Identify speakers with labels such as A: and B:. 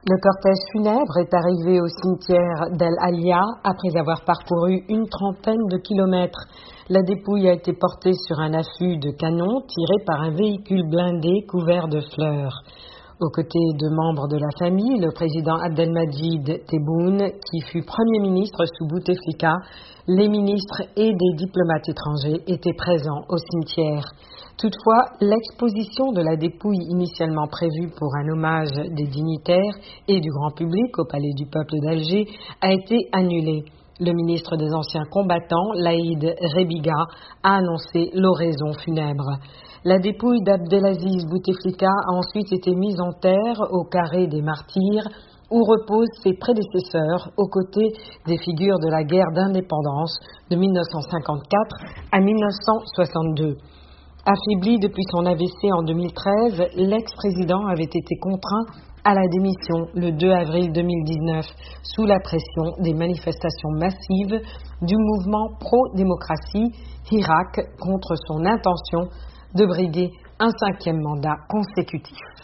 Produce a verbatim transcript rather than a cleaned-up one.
A: Le cortège funèbre est arrivé au cimetière d'El Alia après avoir parcouru une trentaine de kilomètres. La dépouille a été portée sur un affût de canon tiré par un véhicule blindé couvert de fleurs. Aux côtés de membres de la famille, le président Abdelmadjid Tebboune, qui fut Premier ministre sous Bouteflika, les ministres et des diplomates étrangers étaient présents au cimetière. Toutefois, l'exposition de la dépouille initialement prévue pour un hommage des dignitaires et du grand public au Palais du Peuple d'Alger a été annulée. Le ministre des Anciens Combattants, Laïd Rebiga, a annoncé l'oraison funèbre. La dépouille d'Abdelaziz Bouteflika a ensuite été mise en terre au carré des martyrs, où reposent ses prédécesseurs aux côtés des figures de la guerre d'indépendance de mille neuf cent cinquante-quatre à mille neuf cent soixante-deux. Affaibli depuis son A V C en deux mille treize, l'ex-président avait été contraint à la démission le deux avril deux mille dix-neuf sous la pression des manifestations massives du mouvement pro-démocratie Hirak contre son intention de briguer un cinquième mandat consécutif.